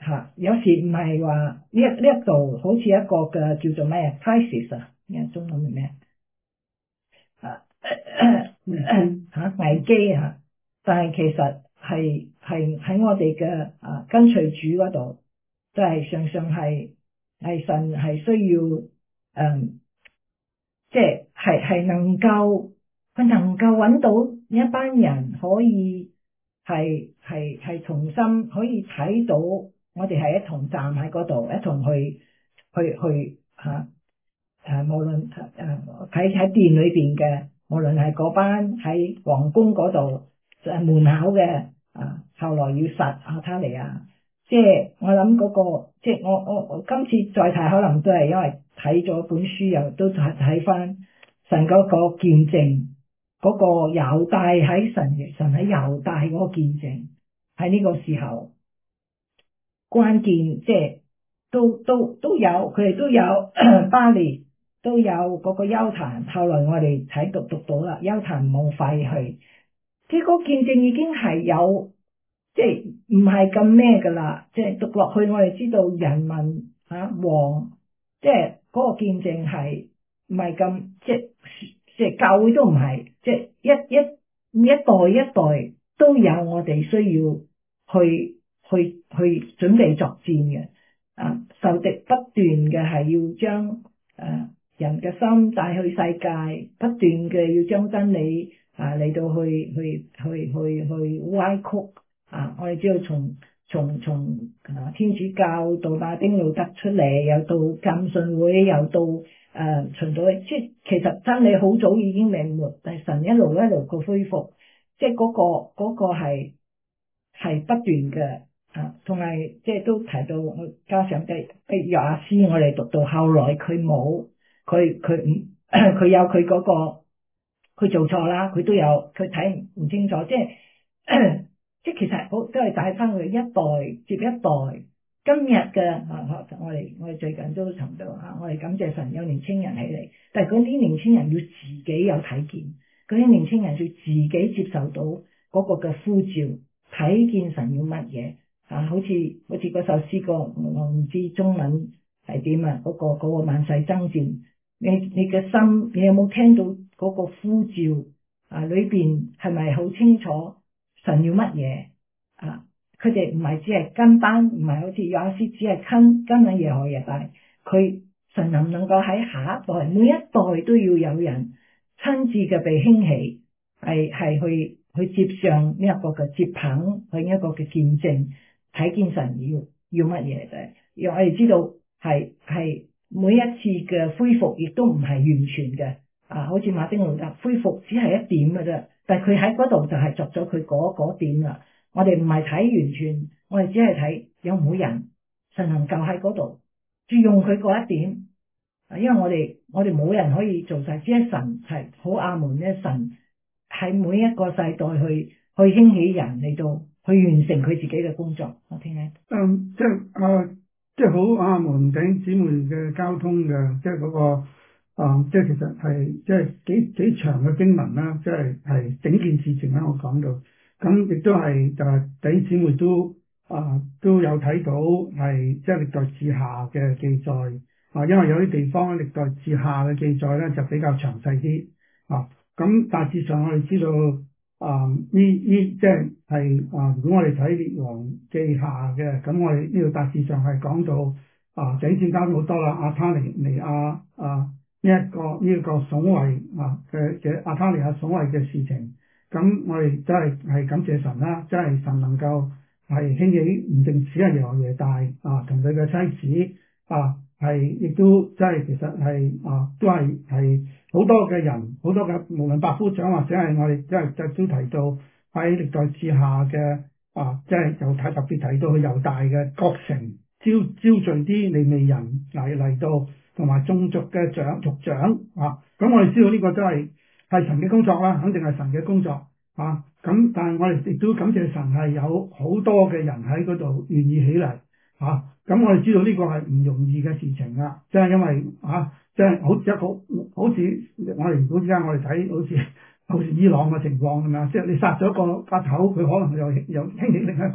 嚇，有時唔係話呢一呢一度好似一個嘅叫做咩 crisis 啊，咩中文係咩啊？嚇危機啊！但係其實係係喺我哋嘅啊跟隨主嗰度，都係常常係係神係需要嗯，即係係係能夠佢能夠揾到一班人可以係係係同心可以睇到我哋係一同站喺嗰度，一同去去去嚇誒，無論誒喺喺殿裏邊嘅，無論係嗰班喺皇宮嗰度誒門口嘅啊，後來要殺亞他利亞，即係我諗嗰個，即係我我我今次再睇，可能都係因為睇咗本書，又都睇睇翻神嗰個見證，嗰個猶大喺神神喺猶大嗰個見證，喺呢個時候關鍵，即係都都都有，佢哋都有巴利。都有嗰個邱壇，後來我哋睇讀讀到啦，邱壇冇廢去，即係個見證已經係有，即係唔係咁咩噶啦，即係讀落去我哋知道人民啊王，即係嗰個見證係唔係咁，即係即係教會都唔係，即係一一一代一代都有我哋需要去去去準備作戰嘅，啊受敵不斷嘅係要將誒。呃人嘅心帶去世界，不斷嘅要將真理啊嚟到去去去去去歪曲啊！我哋知道從從從啊天主教到馬丁路德出嚟，又到浸信會，又到誒循道，即係其實真理好早已經滅沒，但係神一路一路個恢復，即係嗰個嗰個係係不斷嘅啊，同埋即係都提到，加上嘅譬如約阿斯，我哋讀到後來佢冇。佢佢唔佢有佢嗰個佢做錯啦，佢都有佢睇唔清楚，即係即係其實好都係帶翻佢一代接一代。今日嘅啊，我哋我哋最近都尋到啊，我哋感謝神有年青人起嚟，但係嗰啲年青人要自己有睇見，嗰啲年青人要自己接受到嗰個嘅呼召，睇見神要乜嘢啊？好似好似嗰首詩歌，我唔知中文係點啊？嗰個嗰個萬世爭戰。你你嘅心，你有冇聽到嗰個呼召啊？裏邊係咪好清楚神要乜嘢啊？佢哋唔係只係跟班，唔係好似約阿斯只係跟跟緊耶和華嘅，但係佢神能唔能夠喺下一代，每一代都要有人親自嘅被興起，係係去去接上呢一個嘅接棒，去一個嘅見證，睇見神要要乜嘢嘅，讓我哋知道係係。每一次嘅恢復亦都唔係完全嘅，啊，好似馬丁路德恢復只係一點嘅啫，但係佢喺嗰度就係作咗佢嗰嗰點啦。我哋唔係睇完全，我哋只係睇有冇人神能夠喺嗰度，注用佢嗰一點。啊，因為我哋我哋冇人可以做晒，只係神係好阿門咧，神喺每一個世代去去興起人嚟到去完成佢自己嘅工作。我聽咧， 嗯，即係啊。即係好阿門弟兄姊妹嘅交通嘅，即係嗰個啊，即係其實係即係幾幾長嘅經文啦，即係係整件事情啦，我講到，咁亦都係就係弟兄姊妹都啊都有睇到係即係歷代志下嘅記載啊，因為有啲地方歷代志下嘅記載咧就比較詳細啲啊，咁大致上我哋知道。啊！呢呢即係係啊！如果我哋睇列王記下嘅，咁我哋呢度大致上係講到啊，整節交好多啦。亞他利尼亞啊，呢一個呢一個聳位啊嘅嘅亞他利亞聳位嘅事情，咁我哋真係係感謝神啦，真係神能夠係興起唔淨止係耶和華大啊，同佢嘅妻子啊。係，亦都即係其實係啊，都係係好多嘅人，好多嘅無論百夫長或者係我哋即係即係都提到喺歷代志下嘅啊，即係就睇特別提到去猶大嘅各城招招聚啲利未人嚟嚟到，同埋眾族嘅長族長啊，咁我哋知道呢個都係係神嘅工作啦，肯定係神嘅工作啊。咁但係我哋亦都感謝神係有好多嘅人喺嗰度願意起嚟。吓，咁、啊、我哋知道呢個係唔容易嘅事情啦，即係因為吓，即係好似一個好似我哋如果而家我哋睇好似好似伊朗嘅情況咁樣，即係你殺咗個個頭，佢可能又又興起另一個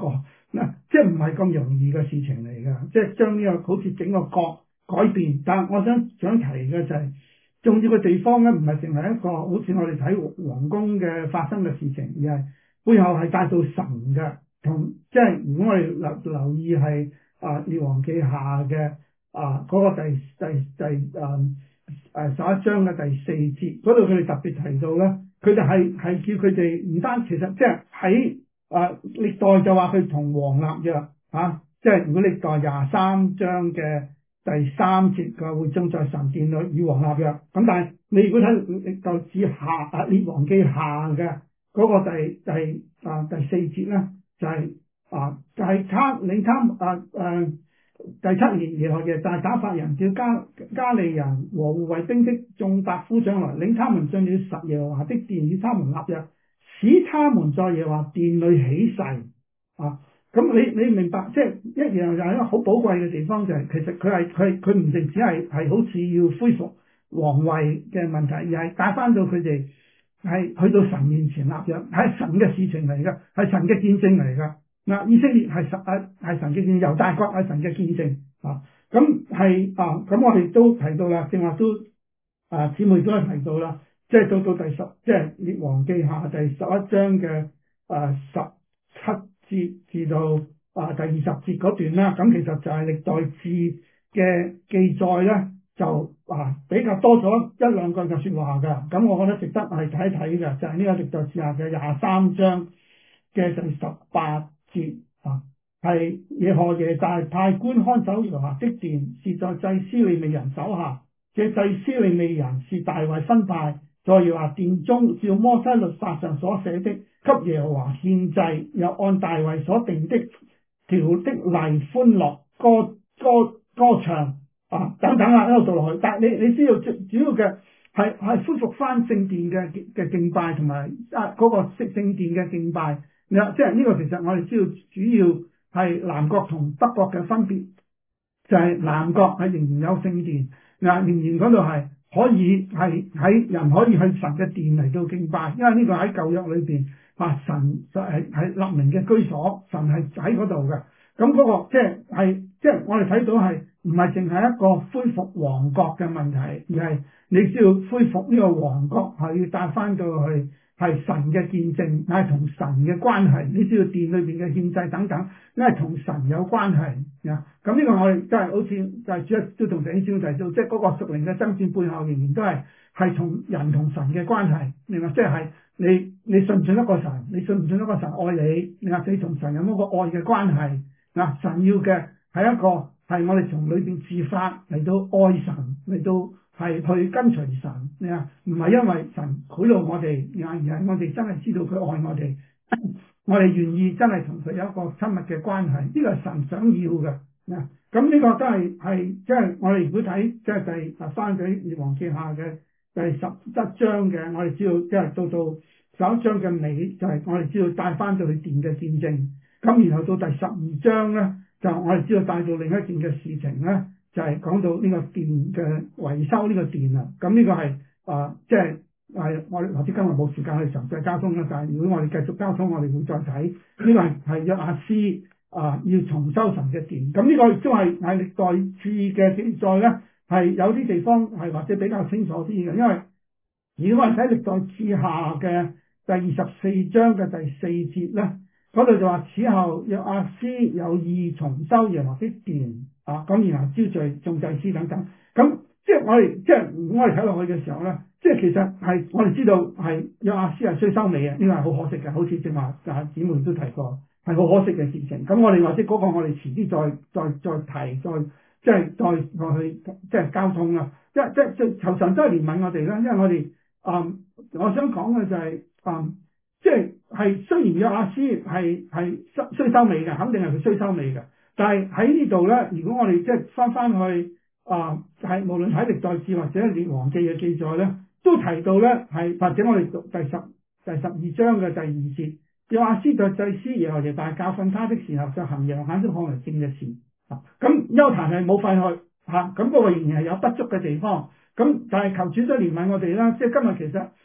嗱，即係唔係咁容易嘅事情嚟㗎，即係將呢個好似整個國改變。但係我想想提嘅就係、是、重要嘅地方咧，唔係淨係一個好似我哋睇皇宮嘅發生嘅事情，而係背後係帶到神嘅。同即係如果我哋留留意係啊列王記下嘅啊嗰、那個第第第誒誒十一章嘅第四節嗰度，佢哋特別提到咧，佢哋係係叫佢哋唔單其實即係喺啊歷代就話佢同王立約啊，即係如果歷代廿三章嘅第三節嘅會眾在神殿裏與王立約，咁但係你如果睇歷代志下啊列王記下嘅嗰個第第啊第四節咧，就係、是、啊就係、是、他領他啊誒。啊第七年，耶和華大打發人叫加加利人和護衛兵的眾百夫長來，領他們進了實耶和華的殿，與他們立約，使他們在耶和華殿裏起誓。啊，咁你你明白，即係一樣又係一個好寶貴嘅地方，就係、是、其實佢係佢佢唔淨只係係好似要恢復皇位嘅問題，而係帶翻到佢哋係去到神面前立約，係神嘅事情嚟㗎，係神嘅見證嚟㗎。嗱，以色列係神啊，係神嘅見證，猶大國係神嘅見證啊。咁係啊，咁我哋都提到啦，正話都啊，姊妹都係提到啦，即係到到第十，即係列王記下第十一章嘅啊十七節至到啊第二十節嗰段啦。咁其實就係歷代志嘅記載咧，就啊比較多咗一兩句嘅説話㗎。咁我覺得值得係睇一睇嘅，就係、是、呢個歷代志下嘅廿三章嘅第十八節啊，係耶何耶大派官看守耶和華的殿，是在祭司利未人手下。這祭司利未人是大衛分派，在耶和華殿中照摩西律法上所寫的，給耶和華獻祭，又按大衛所定的條的例歡樂歌歌歌唱啊等等啊，一路讀落去。但係你你知道主主要嘅係係恢復翻聖殿嘅嘅敬拜同埋啊嗰個聖聖殿嘅敬拜。即係呢個其實我哋知道主要係南國同北國嘅分別，就係、是、南國係仍然有聖殿，嗱仍然嗰度係可以係喺人可以去神嘅殿嚟到敬拜，因為呢個喺舊約裏邊啊神就係係立名嘅居所，神係喺嗰度嘅。咁嗰、那個即係係即係我哋睇到係唔係淨係一個恢復王國嘅問題，而係你需要恢復呢個王國係要帶翻到去。係神嘅見證，係同神嘅關係。你知道殿裏邊嘅獻祭等等，因為同神有關係啊。咁呢個我哋真係好似就係主一都同弟兄姊妹提到，即係嗰個屬靈嘅爭戰背後，仍然都係係同人同神嘅關係。明白？即係你你信唔信得過神？你信唔信得過神愛你？你話你同神有冇個愛嘅關係？嗱，神要嘅係一個係我哋從裏邊自發嚟到愛神嚟到。係去跟隨神，你啊，唔係因為神賄賂我哋，而係我哋真係知道佢愛我哋，我哋願意真係同佢有一個親密嘅關係，呢個係神想要嘅。嗱，咁呢個都係係即係我哋如果睇即係第啊翻俾列王記下嘅第十一章嘅，我哋知道即係到到十一章嘅尾就係我哋知道帶翻到去殿嘅見證，咁然後到第十二章咧就我哋知道帶到另一件嘅事情咧。就係講到呢個殿嘅維修呢個殿啊，咁呢個係啊，即係係我哋或者今日冇時間去詳細交通啦。但係如果我哋繼續交通，我哋會再睇呢、這個係係約阿斯啊要重修神嘅殿。咁呢個亦都係喺歷代志嘅記載咧，係有啲地方係或者比較清楚啲嘅。因為如果我哋睇歷代志下嘅第二十四章嘅第四節咧，嗰度就話此後約阿斯有意重修耶和華的殿。啊，咁然後招聚眾祭司等等，咁即係我哋即係我哋睇落去嘅時候咧，即係其實係我哋知道係約阿斯係衰收尾嘅，呢個係好可惜嘅，好似正話啊姊妹都提過，係好可惜嘅事情。咁我哋或者嗰個我哋遲啲再再再提，再即係再再去即係交通啦。即係即係即求神都係憐憫我哋啦，因為我哋啊、嗯，我想講嘅就係、是、啊、嗯，即係係雖然約阿斯係係衰衰收尾嘅，肯定係佢衰收尾嘅。但係喺呢度咧，如果我哋即係翻翻去啊，係、呃、無論喺歷代志或者列王記嘅記載咧，都提到咧係或者我哋讀第十第十二章嘅第二節，約阿斯在祭司耶和華大教訓他的時候，就行耶和華眼中看為正嘅事啊。咁邱壇係冇廢去嚇，咁、啊、嗰、那個仍然係有不足嘅地方。咁但係求主都憐憫我哋啦，即係今日其實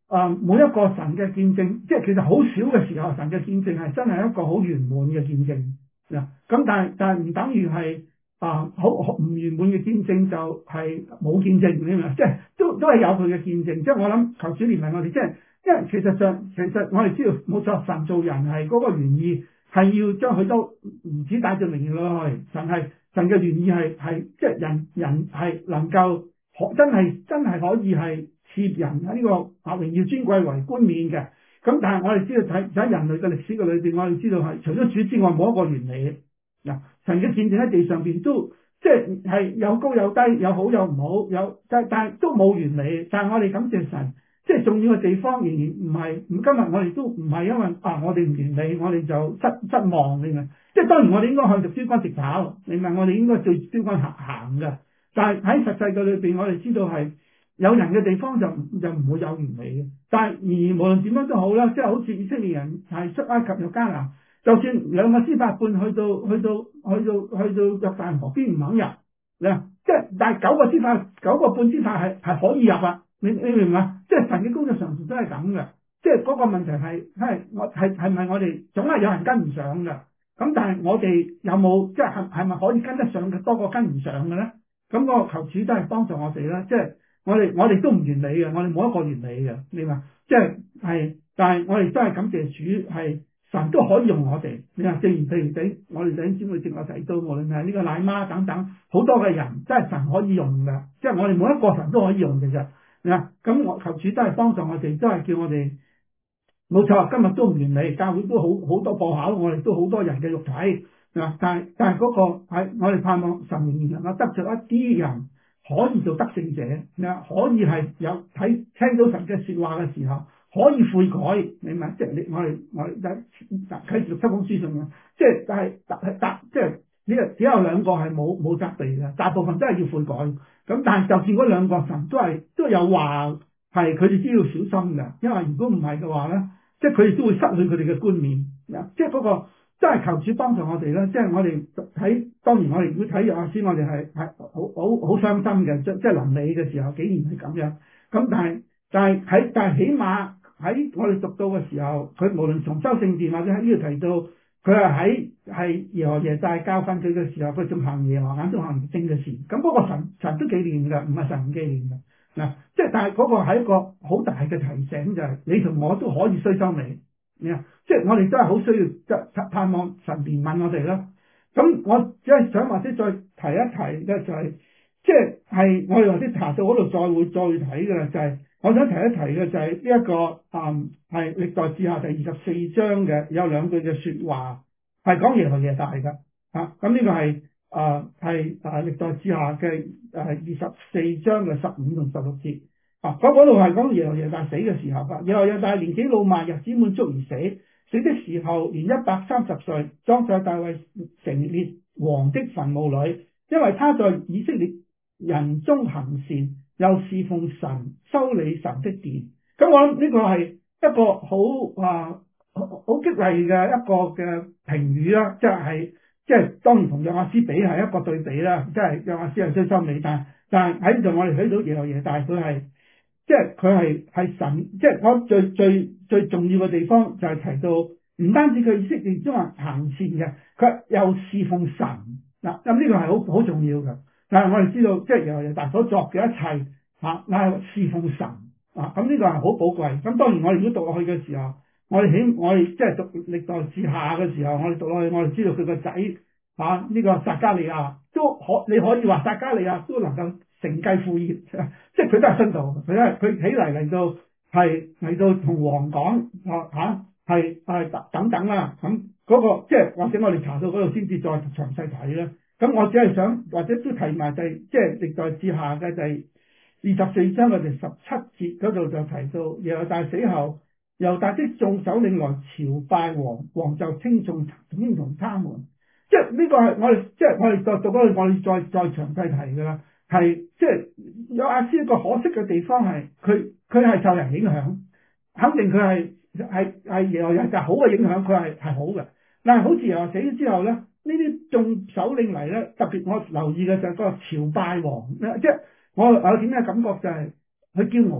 啊每一個神嘅見證，即係其實好少嘅時候，神嘅見證係真係一個好圓滿嘅見證嗱。咁但係但係唔等於係啊好唔圓滿嘅見證就係冇見證，你明唔明？即係都都係有佢嘅見證。即係我諗求主憐憫我哋，即係因為其實上其實我哋知道冇錯，神造人係嗰個原意係要將佢都唔止帶進榮耀落去，神係神嘅原意係係即係人人係能夠可真係真係可以係賜人喺呢個啊榮耀尊貴為冠冕嘅。咁但係我哋知道睇喺人類嘅歷史嘅裏邊，我哋知道係除咗主之外冇一個完美嗱。神嘅見證喺地上邊都即係係有高有低，有好有唔好，有但但係都冇完美。但係我哋感謝神。即係重要嘅地方仍然唔係，咁今日我哋都唔係因為啊，我哋唔完美，我哋就失失望，你明？即係當然我哋應該向住標杆直跑，你明？我哋應該對標杆行行嘅。但係喺實際嘅裏邊，我哋知道係有人嘅地方就就唔會有完美嘅。但係而無論點樣都好啦，即係好似以色列人係出埃及入迦南，就算兩個司法半去到去到去到去到約旦河邊唔肯入，你即係但係九個司法九個半司法係係可以入啊！你你明唔明啊？即係神嘅工作常常都係咁嘅，即係嗰個問題係係我係係咪我哋總係有人跟唔上嘅？咁但係我哋有冇即係係係咪可以跟得上嘅多過跟唔上嘅咧？咁個求主都係幫助我哋啦，即係我哋我哋都唔完美嘅，我哋冇一個完美嘅，你話即係係，但係我哋都係感謝主係神都可以用我哋。你話正如譬如俾我哋弟兄姊妹接我睇到，無論係呢個奶媽等等好多嘅人，真係神可以用嘅，即係我哋每一個神都可以用嘅啫。嗱，咁我求主都係幫助我哋，都係叫我哋冇錯。今日都唔完美，教會都好好多破口，我哋都好多人嘅肉體，嗱，但係但係嗰個係我哋盼望神仍然能夠得着一啲人可以做得勝者，嗱，可以係有睇聽到神嘅說話嘅時候可以悔改，你明？即係你我哋我哋喺啟示錄七封書信嘅，即係但係但但即係呢個只有兩個係冇冇責備嘅，大部分都係要悔改。咁但係就算嗰兩個神都係都有話係佢哋都要小心嘅，因為如果唔係嘅話咧，即係佢哋都會失去佢哋嘅冠冕。即係嗰個真係求主幫助我哋啦。即係我哋睇當然我哋如果睇約阿斯，我哋係係好好好傷心嘅，即即係臨尾嘅時候竟然係咁樣。咁但係但係喺但係起碼喺我哋讀到嘅時候，佢無論重修聖殿或者喺呢度提到。佢係喺係耶和華大教訓佢嘅時候，佢仲行耶和華眼中行正嘅事。咁嗰個神神都紀念㗎，唔係神唔紀念㗎。嗱，即係但係嗰個係一個好大嘅提醒，就係、是、你同我都可以衰收尾。啊，即係我哋都係好需要即盼望神憐憫我哋啦。咁我只係想或者再提一提嘅就係、是，即係係我哋或者查到嗰度再會再睇嘅就係、是。我想提一提嘅就係呢一個，嗯，係歷代志下第二十四章嘅有兩句嘅說話，係講耶和華大嘅，啊，咁呢個係，啊，係啊歷代志下嘅誒二十四章嘅十五同十六節，啊，嗰嗰度係講耶和華大死嘅時候噶，耶和華大年紀老邁，日子滿足而死，死的時候年一百三十歲，葬在大衛城列王的墳墓裏，因為他在以色列人中行善。又侍奉神，修理神的殿。咁我諗呢個係一個好啊好激勵嘅一個嘅評語啦，即係即係當然同約阿斯比係一個對比啦，即係約阿斯係最收尾，但係但係喺度我哋睇到耶和華，但係佢係即係佢係係神，即係我最最最重要嘅地方就係提到唔單止佢以色列中行善嘅，佢又侍奉神嗱，咁呢個係好好重要嘅。但係我哋知道，即係耶和華大所作嘅一切嚇，乃係侍奉神啊！咁呢個係好寶貴。咁當然我哋如果讀落去嘅時候，我哋起我哋即係讀歷代志下嘅時候，我哋讀落去，我哋知道佢個仔嚇呢個撒迦利亞都可，你可以話撒迦利亞都能夠承繼父業，即係佢都係信徒，佢咧佢起嚟嚟到係嚟到同王講啊嚇係係等等啦。咁嗰個即係或者我哋查到嗰度先至再詳細睇啦。咁我只係想或者都提埋第即係歷代志下嘅第二十四章嘅第十七節嗰度就提到，耶和華大死後，猶大的眾首領來朝拜王，王就稱頌稱頌他們。即係呢個係我哋即係我哋再讀嗰度，我哋再再詳細提噶啦。係即係有阿斯一個可惜嘅地方係，佢佢係受人影響，肯定佢係係係耶和華就好嘅影響，佢係係好嘅。但係好似耶和華死咗之後咧。呢啲眾首領嚟咧，特別我留意嘅就係嗰個朝拜王，即係我有點嘅感覺就係佢驕傲，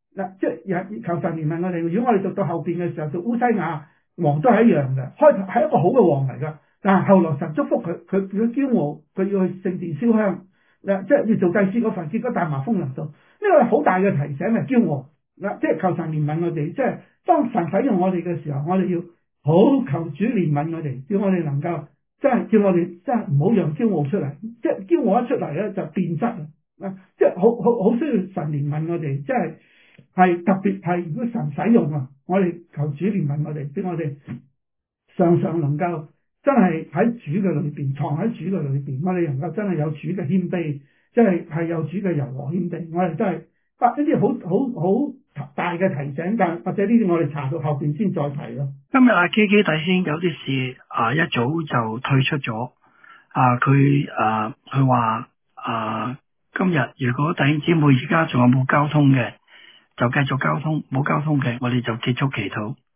嗱，即係求神憐憫我哋。如果我哋讀到後邊嘅時候，做烏西雅王都係一樣嘅，開頭係一個好嘅王嚟噶，但係後來神祝福佢，佢佢驕傲，佢要去聖殿燒香，嗱，即係要做祭司嗰份，結果大麻風臨到，呢個係好大嘅提醒係驕傲，嗱，即係求神憐憫我哋，即係當神使用我哋嘅時候，我哋要好求主憐憫我哋，叫我哋能夠真係叫我哋真係唔好讓驕傲出嚟，即係驕傲一出嚟咧就變質啊，即係好好好需要神憐憫我哋，即係。係特別係如果神使用啊，我哋求主憐憫我哋，俾我哋常常能夠真係喺主嘅裏邊，藏喺主嘅裏邊，我哋能夠真係有主嘅謙卑，即係係有主嘅柔和謙卑，我哋都係啊呢啲好好好大嘅提醒，但或者呢啲我哋查到後邊先再提咯。 今日阿基基弟兄有啲事啊，一早就退出咗啊，佢啊佢話啊今日如果弟兄姊妹而家仲有冇交通嘅？就繼續交通，冇交通嘅，我哋就結束祈禱。